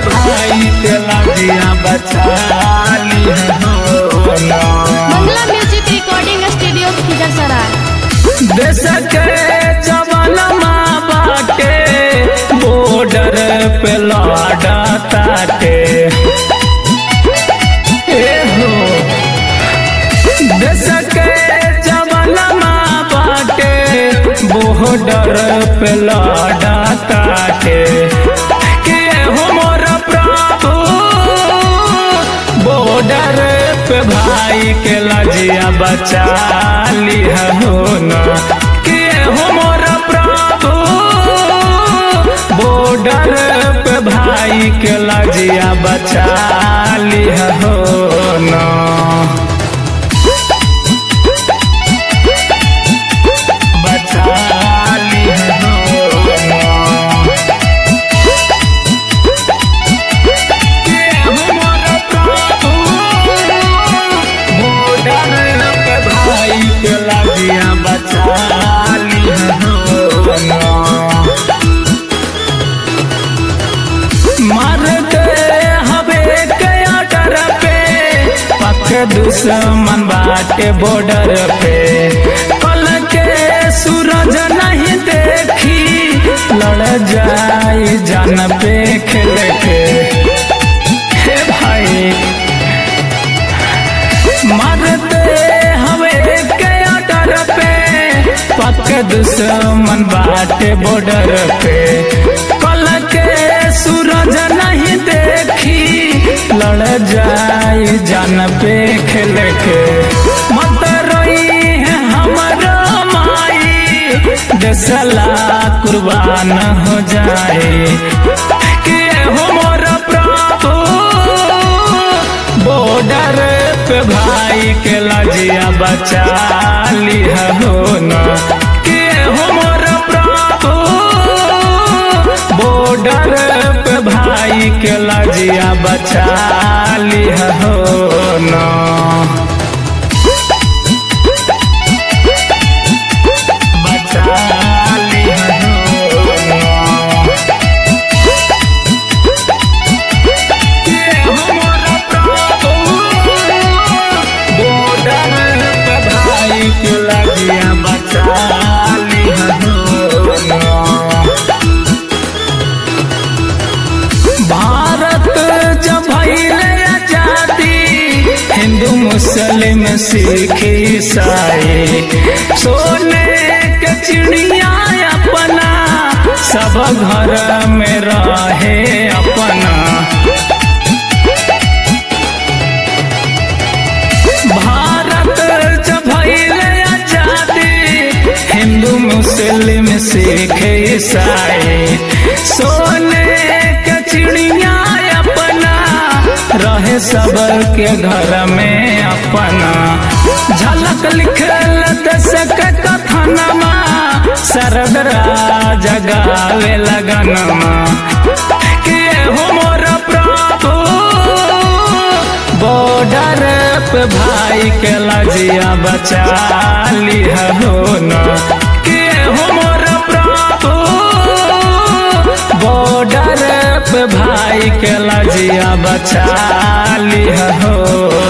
भाई के लजिया बचा लिया हो ना। Mangala music recording studio Khizarsarai. देश के जवान माँ बाटे बॉर्डर पे लड़ा ताटे देश के जवान माँ बाटे बॉर्डर पे लड़ा ताटे के हो मोर प्रभु बॉर्डर पे भाई के लजिया बचा लिया हो ना। के हो मोर प्रभु बॉर्डर पे भाई के लजिया बचा लिया हो ना। दुश्मन बाटे बॉर्डर पे कल के सूरज नहीं देखी लड़ जाई जान पे खेल के। हे भाई मारते हमें के डर पे पक्के दुश्मन बाटे बॉर्डर पे कल के सूरज नहीं देखी लड़ जाई जान पे खेल के। मत रोई है हमारा माई देसला कुर्बान हो जाए कि हो मोर प्रभु बॉर्डर पे भाई के लजिया बचा लिया हो ना। कि हो मोर प्रभु बॉर्डर पे भाई के लजिया बचा लिया हो ना। बचा लिया हो ना। ये मोर प्रभु बॉर्डर पे भाई के लजिया बचा लिया हो ना। भारत जब भइले आजादी हिंदू मुस्लिम सिख ईसाई सोने के चिड़िया अपना सब घर में रहे अपना। भारत जब भइले आजादी हिंदू मुस्लिम सिख ईसाई सोने के चिड़िया अपना रहे सब के घर में अपना। झलक लिखल दस के कथनमा शरद राजा गावे लगनमा। के हो मोर प्रभु बॉर्डर पे भाई के लजिया बचा लिया हो ना। के हो मोर प्रभु बॉर्डर पे भाई के लजिया बचा लिया हो